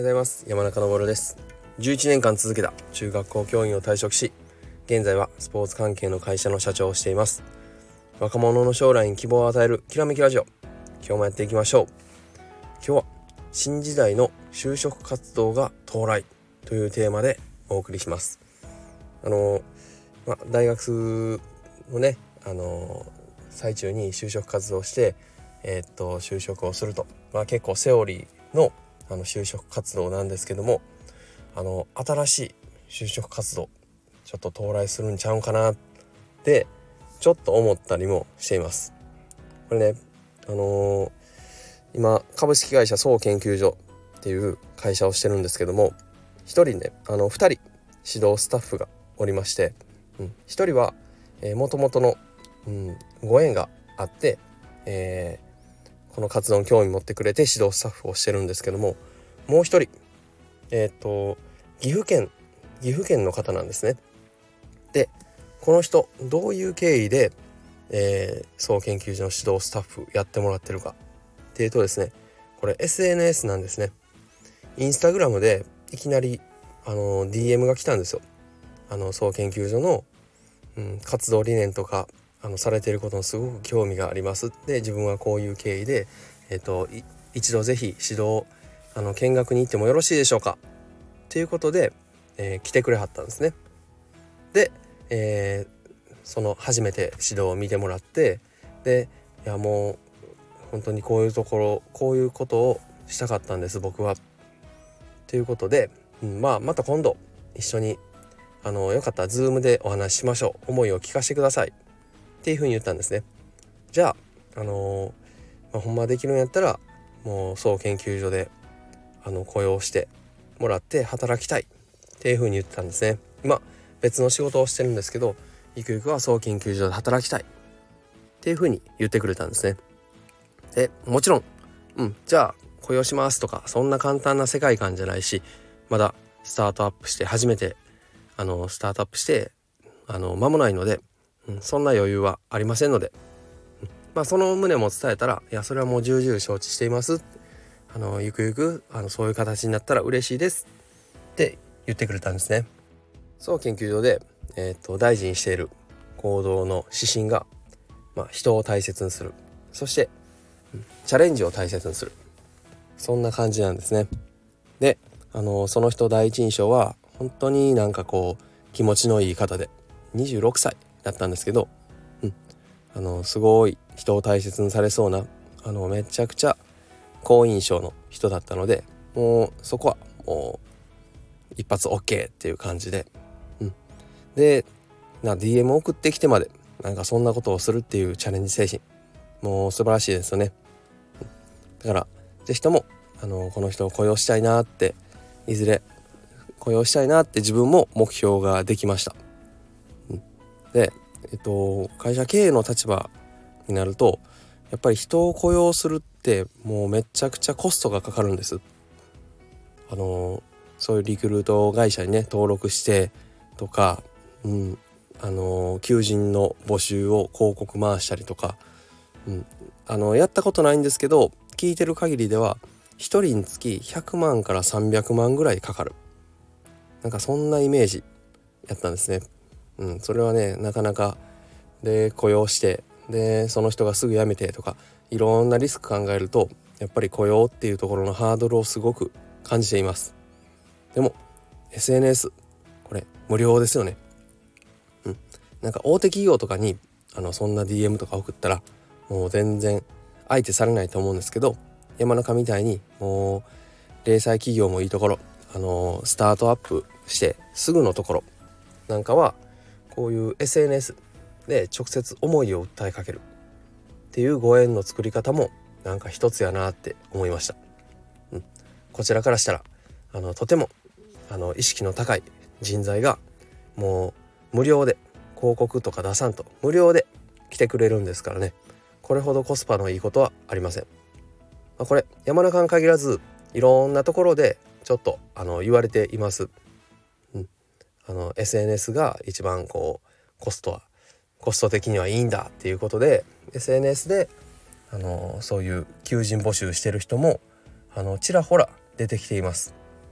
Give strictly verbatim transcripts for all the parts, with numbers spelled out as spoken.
ございます。山中昇です。じゅういちねんかん続けた中学校教員を退職し、現在はスポーツ関係の会社の社長をしています。若者の将来に希望を与えるきらめきラジオ、今日もやっていきましょう。今日は新時代の就職活動が到来というテーマでお送りします。あの、まあ、大学のね、あの最中に就職活動して、えー、っと就職をすると、まあ、結構セオリーのあの就職活動なんですけども、あの新しい就職活動ちょっと到来するんちゃうんかなってちょっと思ったりもしています。これね、あのー、今株式会社総研究所っていう会社をしてるんですけども、一人ねあの二人指導スタッフがおりまして、うん、一人は、えー、元々の、うん、ご縁があって、えーこの活動に興味持ってくれて指導スタッフをしてるんですけども、もう一人えっ、ー、と岐阜県岐阜県の方なんですね。でこの人どういう経緯で、えー、総研究所の指導スタッフやってもらってるかっていうとですね、これ エスエヌエス なんですね。インスタグラムでいきなりあの ディーエム が来たんですよ。あの総研究所の、うん、活動理念とかあのされていることにすごく興味があります。で自分はこういう経緯で、えー、と一度ぜひ指導あの見学に行ってもよろしいでしょうかということで、えー、来てくれはったんですね。で、えー、その初めて指導を見てもらって、でいやもう本当にこういうところこういうことをしたかったんです僕はということで、うん、まあまた今度一緒にあのよかったら Zoom でお話ししましょう、思いを聞かせてくださいっていうふうに言ったんですね。じゃあ、あのーまあ、ほんまできるんやったらもう総研究所であの雇用してもらって働きたいっていうふうに言ってたんですね。今別の仕事をしてるんですけど、ゆくゆくは総研究所で働きたいっていうふうに言ってくれたんですね。でもちろん、うん、じゃあ雇用しますとかそんな簡単な世界観じゃないし、まだスタートアップして初めてあのスタートアップしてあの間もないので、うん、そんな余裕はありませんので、うん、まあその旨も伝えたら、いやそれはもう重々承知しています、あのゆくゆくあのそういう形になったら嬉しいですって言ってくれたんですね。そう研究所で、えー、と大事にしている行動の指針が、まあ、人を大切にする、そして、うん、チャレンジを大切にする、そんな感じなんですね。であのその人第一印象は本当になんかこう気持ちのいい方でにじゅうろくさいだったんですけど、うん、あのすごい人を大切にされそうな、あのめちゃくちゃ好印象の人だったので、もうそこはもう一発 OK っていう感じで、うん、でな ディーエム 送ってきてまでなんかそんなことをするっていうチャレンジ精神、もう素晴らしいですよね。だからぜひともあのこの人を雇用したいなって、いずれ雇用したいなって自分も目標ができました。うん、で、えっと、会社経営の立場になるとやっぱり人を雇用するってもうめちゃくちゃコストがかかるんです。あのそういうリクルート会社にね登録してとか、うん、あの求人の募集を広告回したりとか、うん、あのやったことないんですけど聞いてる限りではひとりにつきひゃくまんからさんびゃくまんぐらいかかる、なんかそんなイメージやったんですね。うん、それはねなかなかで雇用してでその人がすぐ辞めてとかいろんなリスク考えるとやっぱり雇用っていうところのハードルをすごく感じています。でも エスエヌエス これ無料ですよね。うん、なんか大手企業とかにあのそんな ディーエム とか送ったらもう全然相手されないと思うんですけど、山中みたいにもう零細企業もいいところ、あのスタートアップしてすぐのところなんかはこういう エスエヌエス で直接思いを訴えかけるっていうご縁の作り方もなんか一つやなって思いました。うん、こちらからしたらあのとてもあの意識の高い人材がもう無料で広告とか出さんと無料で来てくれるんですからね、これほどコスパのいいことはありません。まあ、これ山中に限らずいろんなところでちょっとあの言われています。うん、あの エスエヌエス が一番こうコストはコスト的にはいいんだっていうことで エスエヌエス であのそういう求人募集してる人もあのちらほら出てきています。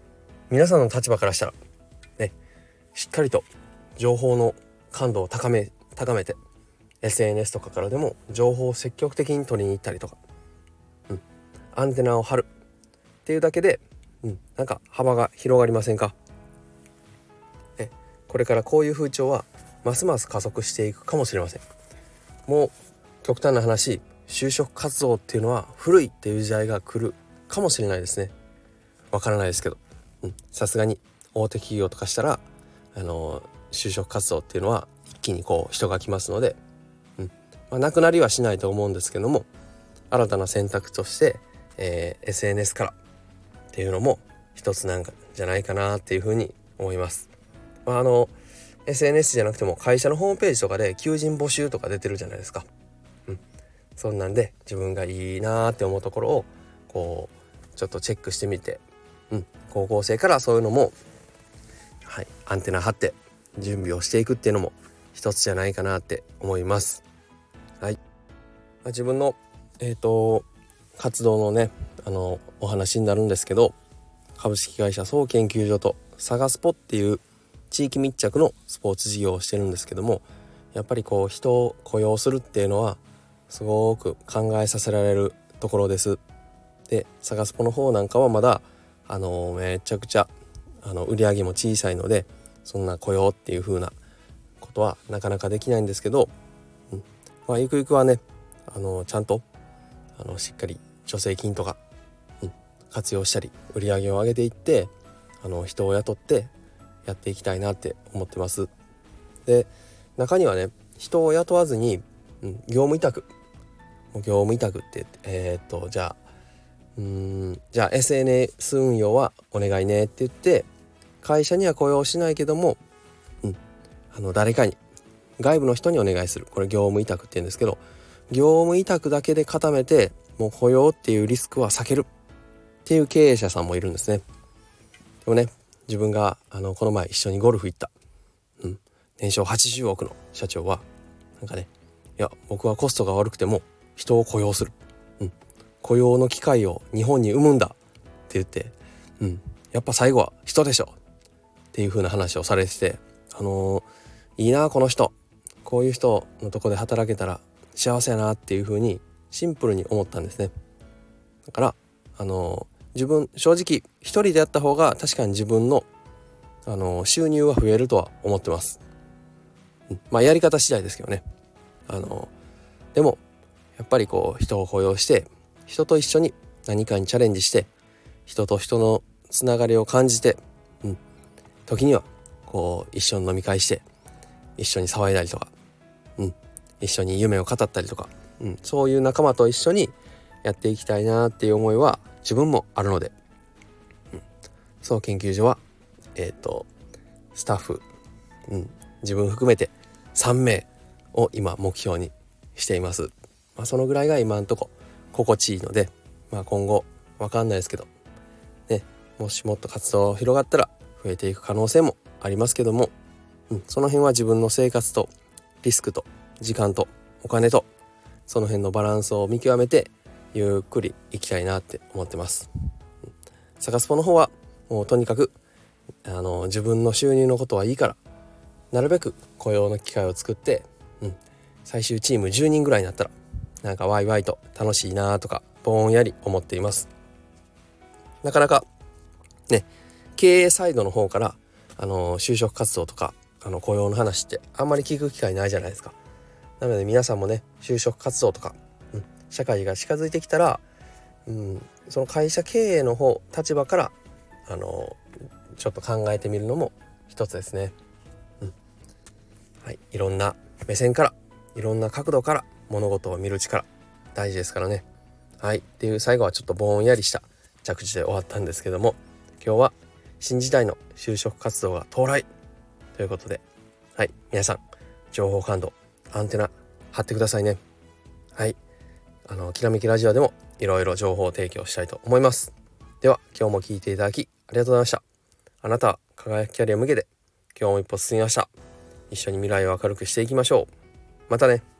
皆さんの立場からしたらね、しっかりと情報の感度を高め高めて エスエヌエス とかからでも情報を積極的に取りに行ったりとか、うん、アンテナを張るっていうだけで、うん、なんか幅が広がりませんか？ね、これからこういう風潮はますます加速していくかもしれません。もう極端な話、就職活動っていうのは古いっていう時代が来るかもしれないですね。わからないですけど、さすがに大手企業とかしたらあの就職活動っていうのは一気にこう人が来ますので、うんまあ、なくなりはしないと思うんですけども、新たな選択として、えー、エスエヌエス からっていうのも一つなんかじゃないかなっていうふうに思います。まあ、あの エスエヌエス じゃなくても会社のホームページとかで求人募集とか出てるじゃないですか。うん、そんなんで自分がいいなって思うところをこうちょっとチェックしてみて、うん、高校生からそういうのも、はい、アンテナ張って準備をしていくっていうのも一つじゃないかなって思います。はい、まあ、自分のえっと活動のねあのお話になるんですけど、株式会社総研究所とサガスポっていう地域密着のスポーツ事業をしてるんですけども、やっぱりこう人を雇用するっていうのはすごく考えさせられるところです。でサガスポの方なんかはまだあのめちゃくちゃあの売り上げも小さいので、そんな雇用っていう風なことはなかなかできないんですけど、うん、まあゆくゆくはねあのちゃんとあのしっかり助成金とか、うん、活用したり売り上げを上げていってあの人を雇ってやっていきたいなって思ってます。で中にはね人を雇わずに、うん、業務委託業務委託ってえー、っとじゃあうーんじゃあ エスエヌエス 運用はお願いねって言って会社には雇用しないけども、うん、あの誰かに外部の人にお願いする、これ業務委託って言うんですけど、業務委託だけで固めてもう雇用っていうリスクは避けるっていう経営者さんもいるんですね。でもね自分があのこの前一緒にゴルフ行った、うん、年商はちじゅうおくの社長はなんかね、いや僕はコストが悪くても人を雇用する、うん、雇用の機会を日本に生むんだって言って、うん、やっぱ最後は人でしょっていう風な話をされてて、あのー、いいなこの人、こういう人のとこで働けたら幸せやなっていう風にシンプルに思ったんですね。だからあのー、自分正直一人でやった方が確かに自分の、あのー、収入は増えるとは思ってます、うん、まあやり方次第ですけどね。あのー、でもやっぱりこう人を雇用して人と一緒に何かにチャレンジして人と人のつながりを感じて、うん、時にはこう一緒に飲み会して一緒に騒いだりとか、うん、一緒に夢を語ったりとか、うん、そういう仲間と一緒にやっていきたいなっていう思いは自分もあるので、うん、そう研究所はえっとスタッフ、うん、自分含めてさんめいを今目標にしています。まあ、そのぐらいが今んとこ心地いいので、まあ、今後わかんないですけどね、もしもっと活動広がったら増えていく可能性もありますけども、うん、その辺は自分の生活とリスクと時間とお金とその辺のバランスを見極めてゆっくりいきたいなって思ってます。うん、サカスポの方はもうとにかくあの自分の収入のことはいいからなるべく雇用の機会を作って、うん、最終チームじゅうにんぐらいになったらなんかワイワイと楽しいなとかぼんやり思っています。なかなかね経営サイドの方からあの就職活動とかあの雇用の話ってあんまり聞く機会ないじゃないですか。なので皆さんもね就職活動とか、うん、社会が近づいてきたら、うん、その会社経営の方立場からあのちょっと考えてみるのも一つですね。うん、はい、いろんな目線からいろんな角度から物事を見る力大事ですからね。はい、っていう最後はちょっとぼんやりした着地で終わったんですけども、今日は新時代の就職活動が到来ということで、はい、皆さん情報感度アンテナ張ってくださいね。はい、あのきらめきラジオでもいろいろ情報を提供したいと思います。では今日も聞いていただきありがとうございました。あなたは輝きキャリア向けで今日も一歩進みました。一緒に未来を明るくしていきましょう。またね。